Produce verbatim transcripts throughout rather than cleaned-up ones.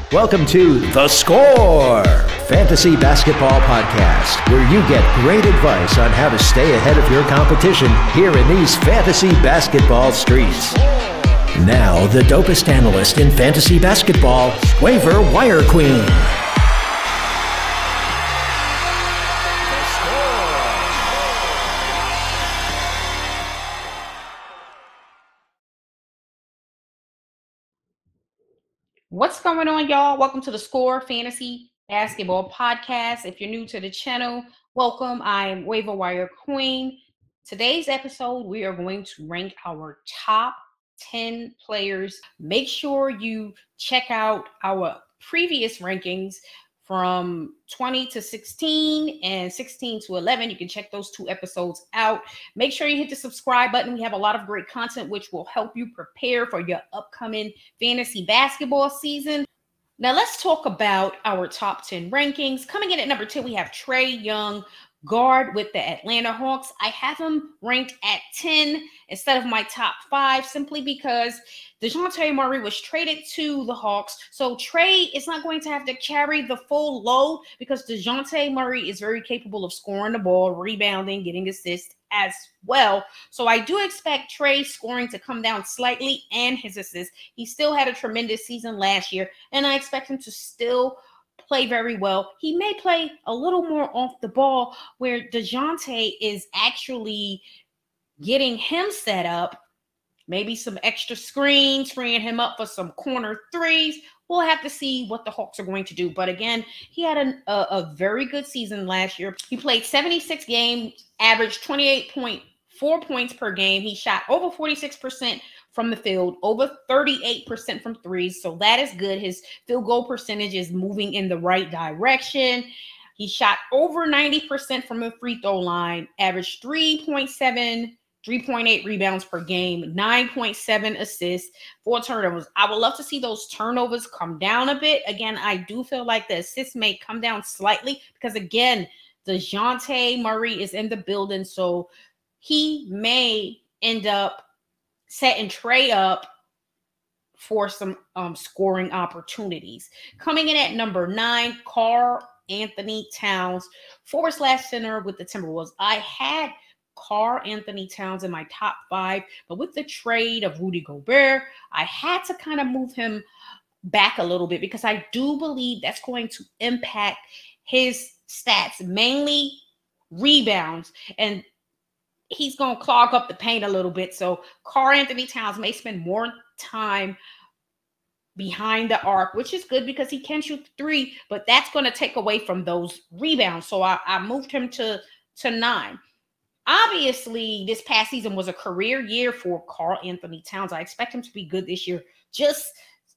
Welcome to The Score, Fantasy Basketball Podcast, where you get great advice on how to stay ahead of your competition here in these fantasy basketball streets. Now, the dopest analyst in fantasy basketball, Waiver Wire Queen. What's going on, y'all? Welcome to the Score Fantasy Basketball Podcast. If you're new to the channel, welcome. I'm Waiver Wire Queen. Today's episode, we are going to rank our top ten players. Make sure you check out our previous rankings from twenty to sixteen and sixteen to eleven. You can check those two episodes out. Make sure you hit the subscribe button. We have a lot of great content which will help you prepare for your upcoming fantasy basketball season. Now let's talk about our top ten rankings. Coming in at number ten, we have Trae Young, guard with the Atlanta Hawks. I have him ranked at ten instead of my top five simply because DeJounte Murray was traded to the Hawks. So Trae is not going to have to carry the full load because DeJounte Murray is very capable of scoring the ball, rebounding, getting assists as well. So I do expect Trae's scoring to come down slightly and his assists. He still had a tremendous season last year, and I expect him to still play very well. He may play a little more off the ball where DeJounte is actually getting him set up, maybe some extra screens, freeing him up for some corner threes. We'll have to see what the Hawks are going to do. But again, he had an, a, a very good season last year. He played seventy-six games, averaged twenty-eight point four points per game. He shot over forty-six percent from the field, over thirty-eight percent from threes. So that is good. His field goal percentage is moving in the right direction. He shot over ninety percent from the free throw line, averaged three point seven, three point eight rebounds per game, nine point seven assists, four turnovers. I would love to see those turnovers come down a bit. Again, I do feel like the assists may come down slightly because, again, DeJounte Murray is in the building, so he may end up setting Trae up for some um, scoring opportunities. Coming in at number nine, Karl Anthony Towns, forward slash center with the Timberwolves. I had Karl Anthony Towns in my top five, but with the trade of Rudy Gobert, I had to kind of move him back a little bit because I do believe that's going to impact his stats, mainly rebounds, and he's going to clog up the paint a little bit. So Karl Anthony Towns may spend more time behind the arc, which is good because he can shoot three, but that's going to take away from those rebounds. So I, I moved him to, to nine. Obviously, this past season was a career year for Karl Anthony Towns. I expect him to be good this year, just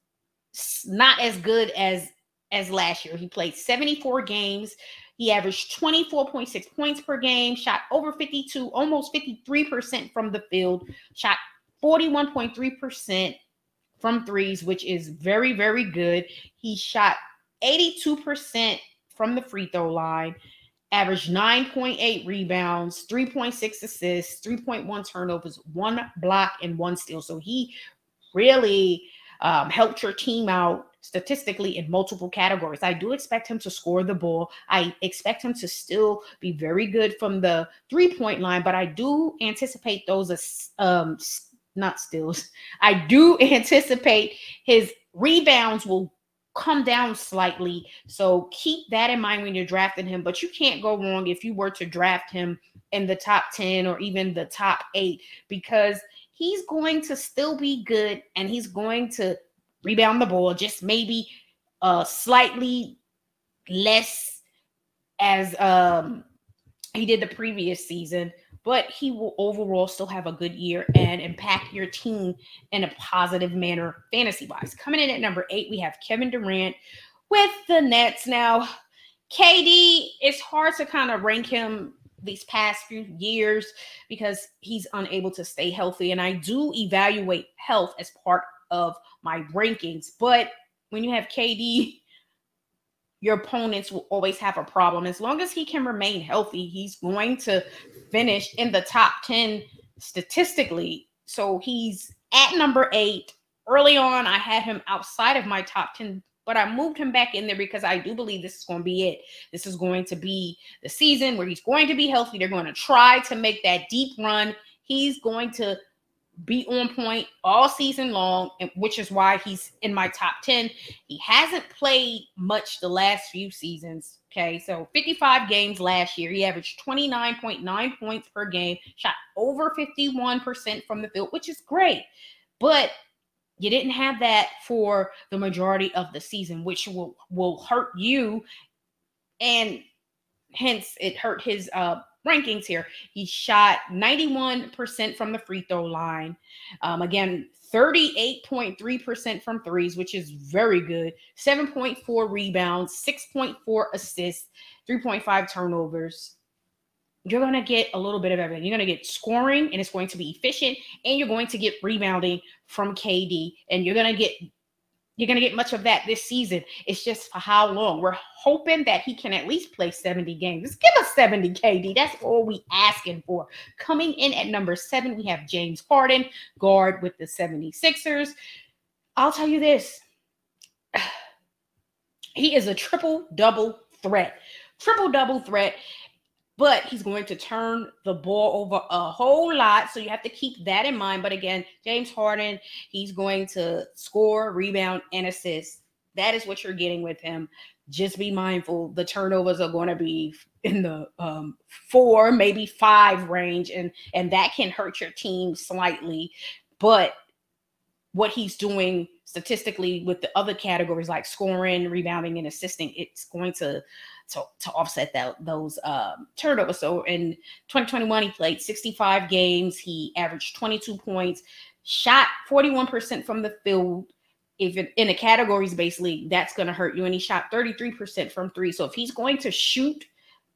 not as good as, as last year. He played seventy-four games. He averaged twenty-four point six points per game, shot over fifty-two, almost fifty-three percent from the field, shot forty-one point three percent from threes, which is very, very good. He shot eighty-two percent from the free throw line, averaged nine point eight rebounds, three point six assists, three point one turnovers, one block, and one steal. So he really um, helped your team out statistically in multiple categories. I do expect him to score the ball. I expect him to still be very good from the three-point line, but I do anticipate those as um, not steals. I do anticipate his rebounds will come down slightly. So keep that in mind when you're drafting him, but you can't go wrong if you were to draft him in the top ten or even the top eight, because he's going to still be good and he's going to rebound the ball, just maybe uh, slightly less as um, he did the previous season, but he will overall still have a good year and impact your team in a positive manner fantasy-wise. Coming in at number eight, we have Kevin Durant with the Nets. Now, K D, it's hard to kind of rank him these past few years because he's unable to stay healthy, and I do evaluate health as part of my rankings. But when you have K D, your opponents will always have a problem. As long as he can remain healthy, he's going to finish in the top ten statistically. So he's at number eight. Early on, I had him outside of my top ten But I moved him back in there because I do believe this is going to be it. This is going to be the season where he's going to be healthy. They're going to try to make that deep run. He's going to be on point all season long, which is why he's in my top ten. He hasn't played much the last few seasons. Okay, so fifty-five games last year. He averaged twenty-nine point nine points per game, shot over fifty-one percent from the field, which is great. But you didn't have that for the majority of the season, which will, will hurt you. And hence it hurt his uh, rankings here. He shot ninety-one percent from the free throw line. Um, again, thirty-eight point three percent from threes, which is very good. seven point four rebounds, six point four assists, three point five turnovers. You're going to get a little bit of everything. You're going to get scoring, and it's going to be efficient, and you're going to get rebounding from K D, and you're going to get you're going to get much of that this season. It's just for how long. We're hoping that he can at least play seventy games. Just give us seventy, K D. That's all we asking for. Coming in at number seven, we have James Harden, guard with the seventy-sixers. I'll tell you this. He is a triple-double threat. Triple-double threat. But he's going to turn the ball over a whole lot. So you have to keep that in mind. But again, James Harden, he's going to score, rebound, and assist. That is what you're getting with him. Just be mindful. The turnovers are going to be in the um, four, maybe five range. And, and that can hurt your team slightly. But what he's doing statistically with the other categories like scoring, rebounding, and assisting, it's going to to, to offset that those um, turnovers. So in twenty twenty-one, he played sixty-five games. He averaged twenty-two points, shot forty-one percent from the field. If it, in the categories, basically, that's going to hurt you. And he shot thirty-three percent from three. So if he's going to shoot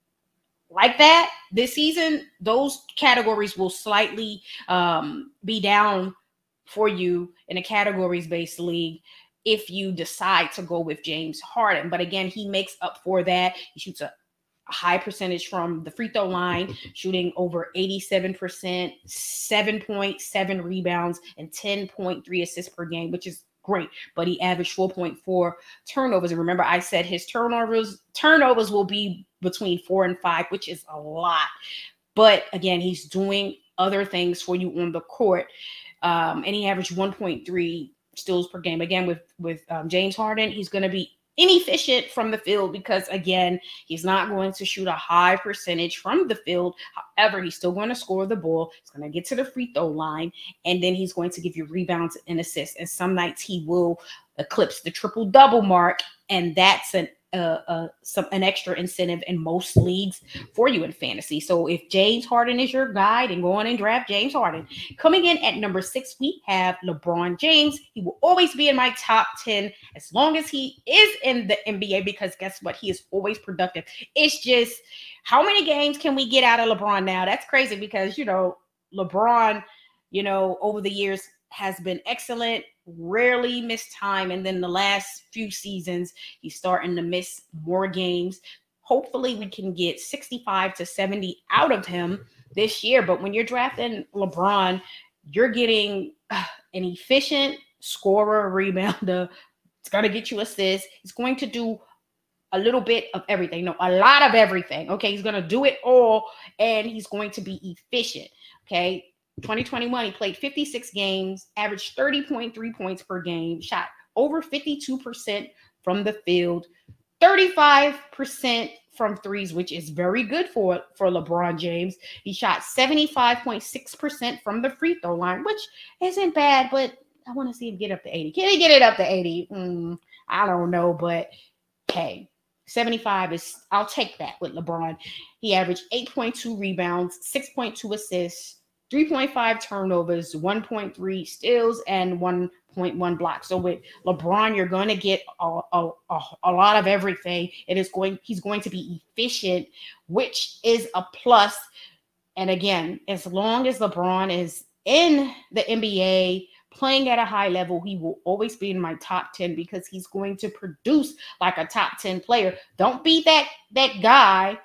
like that this season, those categories will slightly um, be down for you in a categories-based league if you decide to go with James Harden. But again, he makes up for that. He shoots a, a high percentage from the free throw line, shooting over eighty-seven percent, seven point seven rebounds, and ten point three assists per game, which is great. But he averaged four point four turnovers. And remember, I said his turnovers, turnovers will be between four and five, which is a lot. But again, he's doing other things for you on the court. Um, and he averaged one point three steals per game. Again, with, with um, James Harden, he's going to be inefficient from the field because, again, he's not going to shoot a high percentage from the field. However, he's still going to score the ball. He's going to get to the free throw line, and then he's going to give you rebounds and assists. And some nights he will eclipse the triple-double mark, and that's an Uh, uh, some an extra incentive in most leagues for you in fantasy. So if James Harden is your guy, then go on and draft James Harden. Coming in at number six, we have LeBron James. He will always be in my top ten as long as he is in the N B A, because guess what? He is always productive. It's just, how many games can we get out of LeBron now? That's crazy because, you know, LeBron, you know, over the years has been excellent, rarely missed time. And then the last few seasons, he's starting to miss more games. Hopefully we can get sixty-five to seventy out of him this year. But when you're drafting LeBron, you're getting uh, an efficient scorer, rebounder. It's going to get you assists. He's going to do a little bit of everything. No, a lot of everything. Okay, he's going to do it all, and he's going to be efficient. Okay. twenty twenty-one, he played fifty-six games, averaged thirty point three points per game, shot over fifty-two percent from the field, thirty-five percent from threes, which is very good for, for LeBron James. He shot seventy-five point six percent from the free throw line, which isn't bad, but I want to see him get up to eighty. Can he get it up to eighty? Mm, I don't know, but hey, seventy-five is, I'll take that with LeBron. He averaged eight point two rebounds, six point two assists, three point five turnovers, one point three steals, and one point one blocks. So with LeBron, you're going to get a, a, a, a lot of everything. It is going, he's going to be efficient, which is a plus. And again, as long as LeBron is in the N B A playing at a high level, he will always be in my top ten because he's going to produce like a top ten player. Don't be that, that guy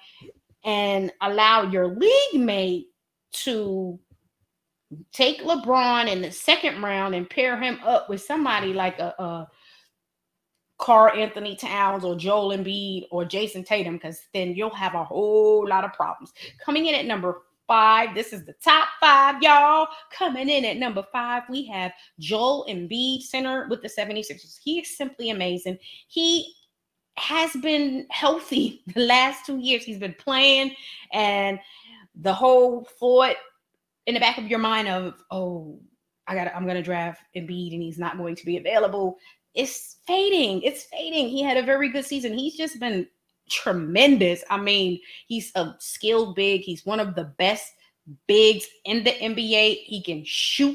and allow your league mate to take LeBron in the second round and pair him up with somebody like a, a Karl Anthony Towns or Joel Embiid or Jason Tatum, because then you'll have a whole lot of problems. Coming in at number five, this is the top five, y'all. Coming in at number five, we have Joel Embiid, center with the seventy-sixers. He is simply amazing. He has been healthy the last two years. He's been playing, and the whole thought in the back of your mind of, oh, I got, I'm going to draft Embiid and he's not going to be available, it's fading. It's fading. He had a very good season. He's just been tremendous. I mean, he's a skilled big. He's one of the best bigs in the N B A. He can shoot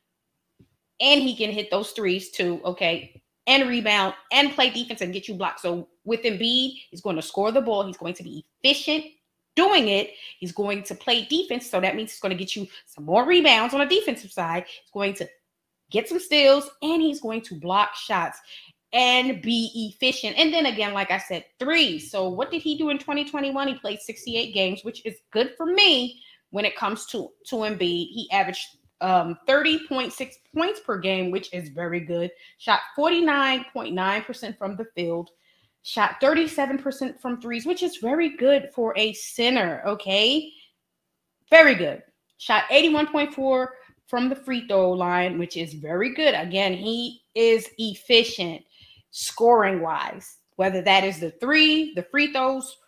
and he can hit those threes too, okay, and rebound and play defense and get you blocked. So with Embiid, he's going to score the ball. He's going to be efficient doing it. He's going to play defense. So that means he's going to get you some more rebounds on the defensive side. He's going to get some steals, and he's going to block shots and be efficient. And then again, like I said, three. So what did he do in twenty twenty-one? He played sixty-eight games, which is good for me when it comes to, to Embiid. He averaged um, thirty point six points per game, which is very good. Shot forty-nine point nine percent from the field. Shot thirty-seven percent from threes, which is very good for a center, okay? Very good. Shot eighty-one point four from the free throw line, which is very good. Again, he is efficient scoring-wise, whether that is the three, the free throws,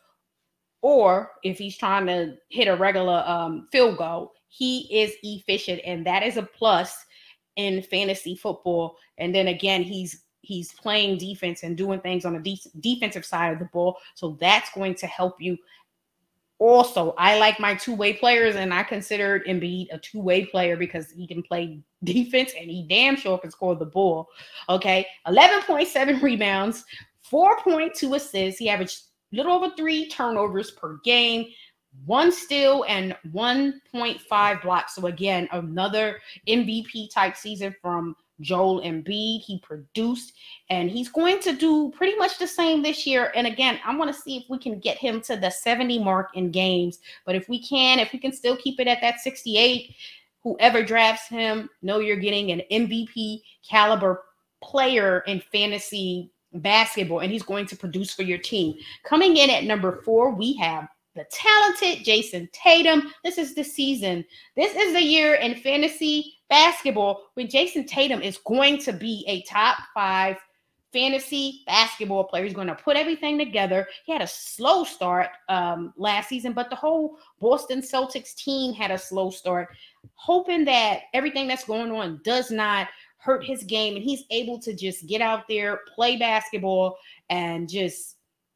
or if he's trying to hit a regular um, field goal, he is efficient, and that is a plus in fantasy football. And then again, he's he's playing defense and doing things on the de- defensive side of the ball, so that's going to help you. Also, I like my two-way players, and I consider Embiid a two-way player because he can play defense and he damn sure can score the ball. Okay, eleven point seven rebounds, four point two assists. He averaged a little over three turnovers per game, one steal, and one point five blocks. So again, another M V P type season from Joel Embiid. He produced, and he's going to do pretty much the same this year. And again, I want to see if we can get him to the seventy mark in games. But if we can, if we can still keep it at that sixty-eight, whoever drafts him, know you're getting an M V P caliber player in fantasy basketball, and he's going to produce for your team. Coming in at number four, we have the talented Jason Tatum. This is the season. This is the year in fantasy basketball when Jason Tatum is going to be a top five fantasy basketball player. He's going to put everything together. He had a slow start um, last season, but the whole Boston Celtics team had a slow start. Hoping that everything that's going on does not hurt his game and he's able to just get out there, play basketball, and just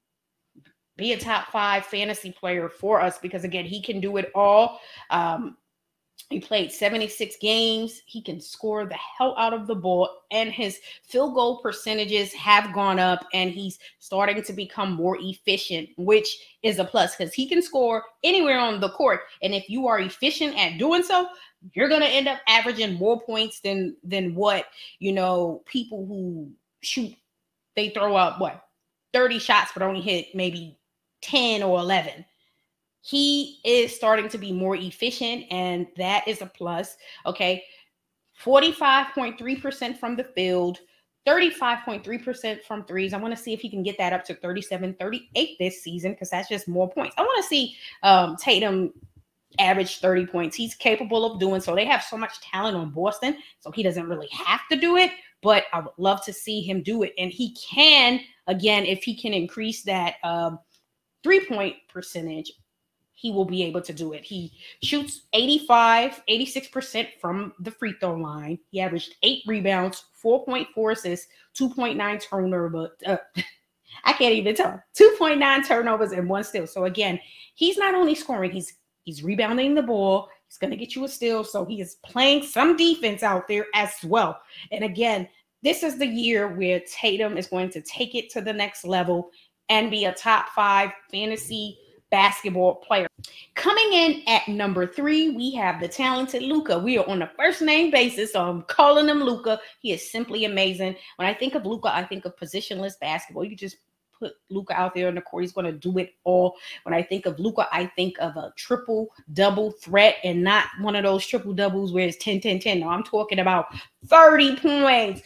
be a top five fantasy player for us because, again, he can do it all. Um, He played seventy-six games. He can score the hell out of the ball, and his field goal percentages have gone up, and he's starting to become more efficient, which is a plus because he can score anywhere on the court. And if you are efficient at doing so, you're going to end up averaging more points than than what, you know, people who shoot, they throw up, what, thirty shots but only hit maybe ten or eleven. He is starting to be more efficient, and that is a plus. Okay, forty-five point three percent from the field, thirty-five point three percent from threes. I want to see if he can get that up to thirty-seven, thirty-eight this season because that's just more points. I want to see um, Tatum average thirty points. He's capable of doing so. They have so much talent on Boston, so he doesn't really have to do it, but I would love to see him do it. And he can, again, if he can increase that um, three-point percentage, he will be able to do it. He shoots eighty-five, eighty-six percent from the free throw line. He averaged eight rebounds, four point four assists, two point nine turnovers. Uh, I can't even tell. two point nine turnovers and one steal. So again, he's not only scoring, he's he's rebounding the ball. He's going to get you a steal. So he is playing some defense out there as well. And again, this is the year where Tatum is going to take it to the next level and be a top five fantasy basketball player. Coming in at number three, we have the talented Luka. We are on a first name basis, so I'm calling him Luka. He is simply amazing. When I think of Luka, I think of positionless basketball. You just put Luka out there on the court, he's going to do it all. When I think of Luka, I think of a triple double threat, and not one of those triple doubles where it's ten ten ten. No, I'm talking about thirty points,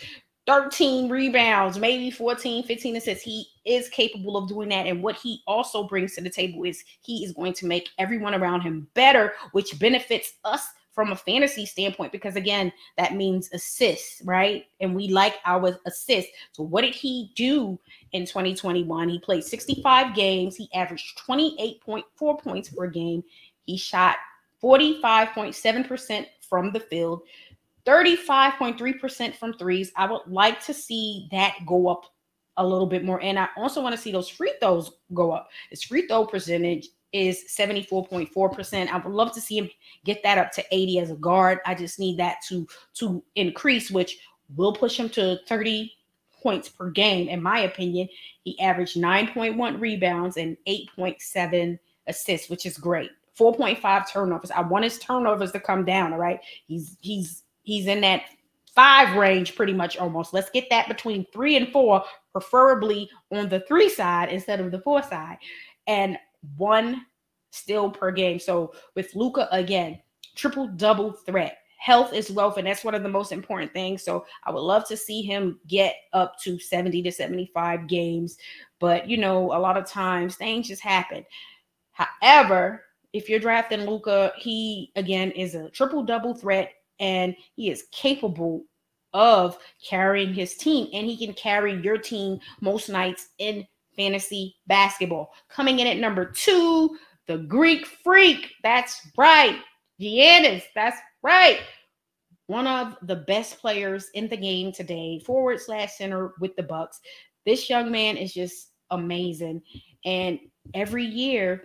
thirteen rebounds, maybe fourteen, fifteen assists. He is capable of doing that. And what he also brings to the table is he is going to make everyone around him better, which benefits us from a fantasy standpoint, because again, that means assists, right? And we like our assists. So what did he do in twenty twenty-one? He played sixty-five games. He averaged twenty-eight point four points per game. He shot forty-five point seven percent from the field, thirty-five point three percent from threes. I would like to see that go up a little bit more. And I also want to see those free throws go up. His free throw percentage is seventy-four point four percent. I would love to see him get that up to eighty as a guard. I just need that to, to increase, which will push him to thirty points per game. In my opinion, he averaged nine point one rebounds and eight point seven assists, which is great. four point five turnovers. I want his turnovers to come down, all right? He's he's he's in that five range pretty much almost. Let's get that between three and four, preferably on the three side instead of the four side. And one steal per game. So with Luka, again, triple double threat. Health is wealth, and that's one of the most important things. So I would love to see him get up to seventy to seventy-five games. But, you know, a lot of times things just happen. However, if you're drafting Luka, he, again, is a triple double threat, and he is capable of carrying his team, and he can carry your team most nights in fantasy basketball. Coming in at number two, the Greek Freak. That's right. Giannis. That's right. One of the best players in the game today, forward slash center with the Bucks. This young man is just amazing. And every year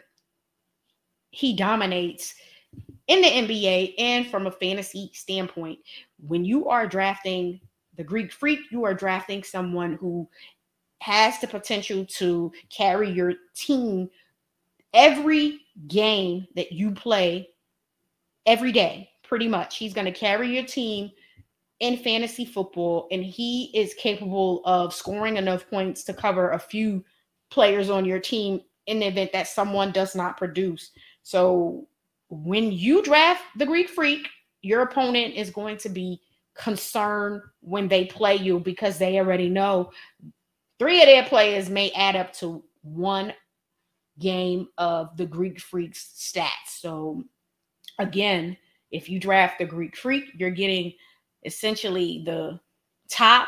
he dominates in the N B A and from a fantasy standpoint. When you are drafting the Greek Freak, you are drafting someone who has the potential to carry your team every game that you play every day, pretty much. He's going to carry your team in fantasy football, and he is capable of scoring enough points to cover a few players on your team in the event that someone does not produce. So when you draft the Greek Freak, your opponent is going to be concerned when they play you, because they already know three of their players may add up to one game of the Greek Freak's stats. So again, if you draft the Greek Freak, you're getting essentially the top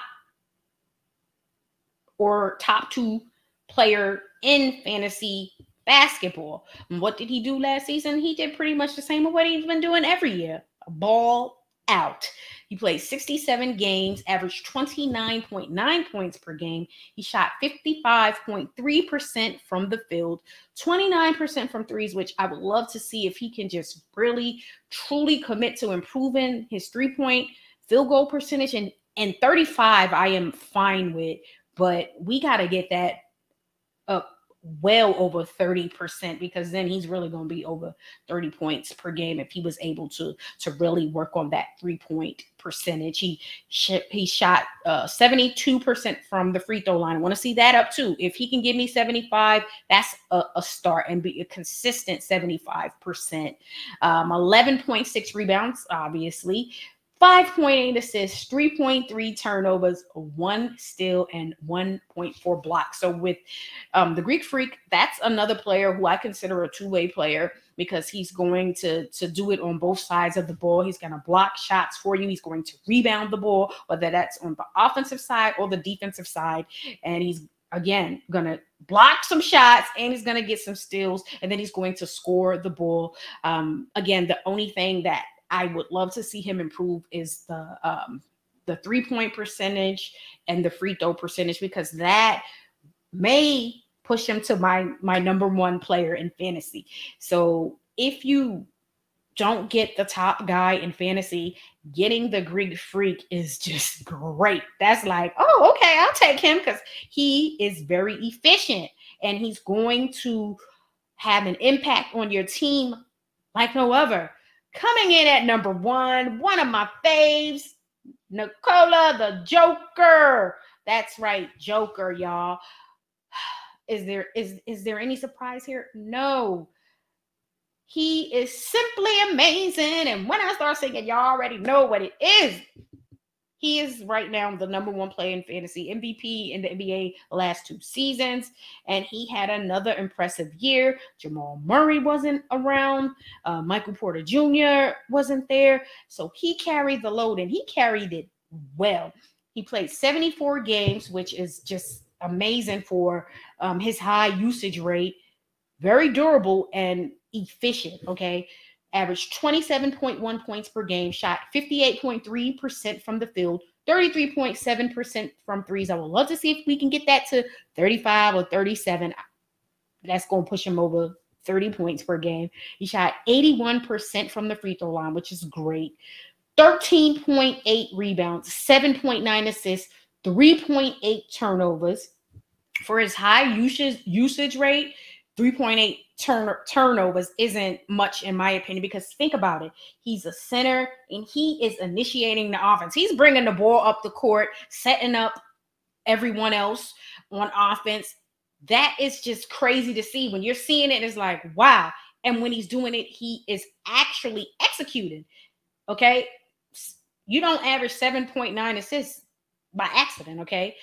or top two player in fantasy basketball. And what did he do last season? He did pretty much the same as what he's been doing every year. Ball out. He played sixty-seven games, averaged twenty-nine point nine points per game. He shot fifty-five point three percent from the field, twenty-nine percent from threes, which I would love to see if he can just really, truly commit to improving his three-point field goal percentage. And, and thirty-five I am fine with, but we got to get that up well over thirty percent, because then he's really going to be over thirty points per game if he was able to to really work on that three-point percentage. He sh- he shot uh, seventy-two percent from the free throw line. I want to see that up too. If he can give me seventy-five, that's a, a start, and be a consistent seventy-five percent. Um, eleven point six rebounds, obviously. five point eight assists, three point three turnovers, one steal, and one point four blocks. So with um, the Greek Freak, that's another player who I consider a two-way player, because he's going to, to do it on both sides of the ball. He's going to block shots for you. He's going to rebound the ball, whether that's on the offensive side or the defensive side. And he's, again, going to block some shots, and he's going to get some steals, and then he's going to score the ball. Um, again, the only thing that I would love to see him improve is the um, the three-point percentage and the free throw percentage, because that may push him to my my number one player in fantasy. So if you don't get the top guy in fantasy, getting the Greek Freak is just great. That's like, oh, okay, I'll take him, because he is very efficient, and he's going to have an impact on your team like no other. Coming in at number one, one of my faves, Nikola the Joker. That's right, Joker, y'all. Is there is is there any surprise here? No. He is simply amazing. And when I start singing, y'all already know what it is. He is right now the number one player in fantasy, M V P in the N B A the last two seasons, and he had another impressive year. Jamal Murray wasn't around. Uh, Michael Porter Junior wasn't there. So he carried the load, and he carried it well. He played seventy-four games, which is just amazing for um, his high usage rate. Very durable and efficient, okay? Averaged twenty-seven point one points per game, shot fifty-eight point three percent from the field, thirty-three point seven percent from threes. I would love to see if we can get that to thirty-five or thirty-seven. That's going to push him over thirty points per game. He shot eighty-one percent from the free throw line, which is great. thirteen point eight rebounds, seven point nine assists, three point eight turnovers. For his high usage, usage rate, three point eight turn, turnovers isn't much in my opinion, because think about it. He's a center and he is initiating the offense. He's bringing the ball up the court, setting up everyone else on offense. That is just crazy to see. When you're seeing it, it's like, wow. And when he's doing it, he is actually executing. Okay? You don't average seven point nine assists by accident, okay?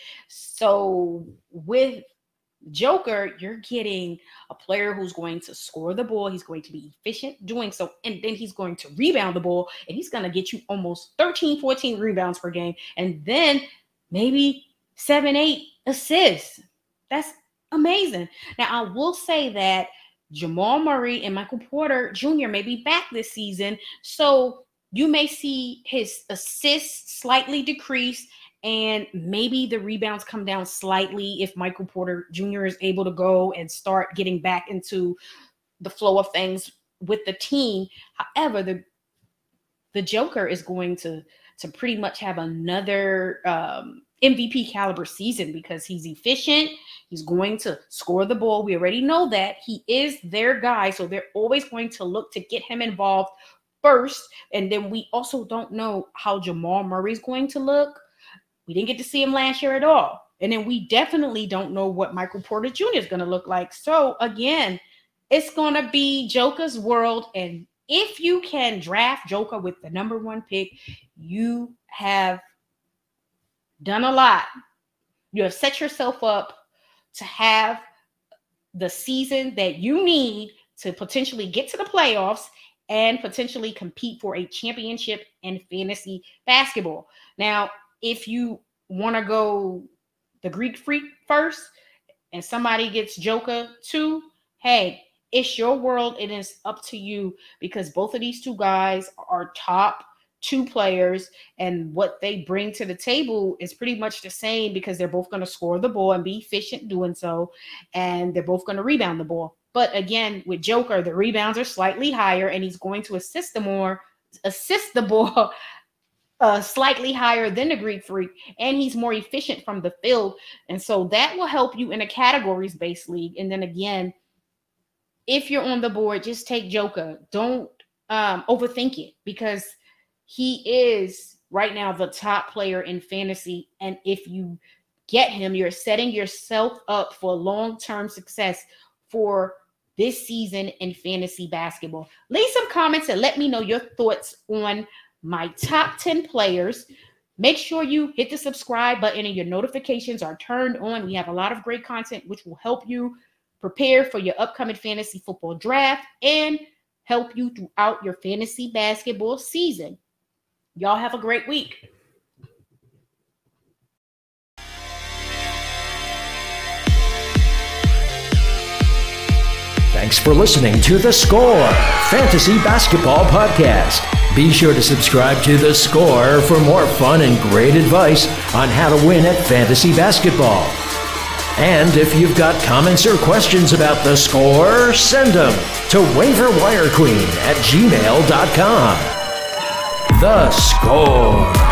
So with Joker, you're getting a player who's going to score the ball. He's going to be efficient doing so. And then he's going to rebound the ball. And he's going to get you almost thirteen, fourteen rebounds per game. And then maybe seven, eight assists. That's amazing. Now, I will say that Jamal Murray and Michael Porter Junior may be back this season. So you may see his assists slightly decrease, and maybe the rebounds come down slightly if Michael Porter Junior is able to go and start getting back into the flow of things with the team. However, the the Joker is going to, to pretty much have another um, M V P caliber season because he's efficient. He's going to score the ball. We already know that. He is their guy, so they're always going to look to get him involved first. And then we also don't know how Jamal Murray is going to look. We didn't get to see him last year at all. And then we definitely don't know what Michael Porter Junior is going to look like. So again, it's going to be Joker's world. And if you can draft Joker with the number one pick, you have done a lot. You have set yourself up to have the season that you need to potentially get to the playoffs and potentially compete for a championship in fantasy basketball. Now, if you want to go the Greek Freak first and somebody gets Joker too, hey, it's your world. It is up to you, because both of these two guys are top two players, and what they bring to the table is pretty much the same, because they're both going to score the ball and be efficient doing so, and they're both going to rebound the ball. But again, with Joker, the rebounds are slightly higher, and he's going to assist the more assist the ball Uh, slightly higher than the Greek Freak, and he's more efficient from the field. And so that will help you in a categories-based league. And then again, if you're on the board, just take Joker. Don't um, overthink it, because he is right now the top player in fantasy. And if you get him, you're setting yourself up for long-term success for this season in fantasy basketball. Leave some comments and let me know your thoughts on my top ten players. Make sure you hit the subscribe button and your notifications are turned on. We have a lot of great content which will help you prepare for your upcoming fantasy football draft and help you throughout your fantasy basketball season. Y'all have a great week. Thanks for listening to The Score Fantasy Basketball Podcast. Be sure to subscribe to The Score for more fun and great advice on how to win at fantasy basketball. And if you've got comments or questions about The Score, send them to waiverwirequeen at gmail dot com. The Score.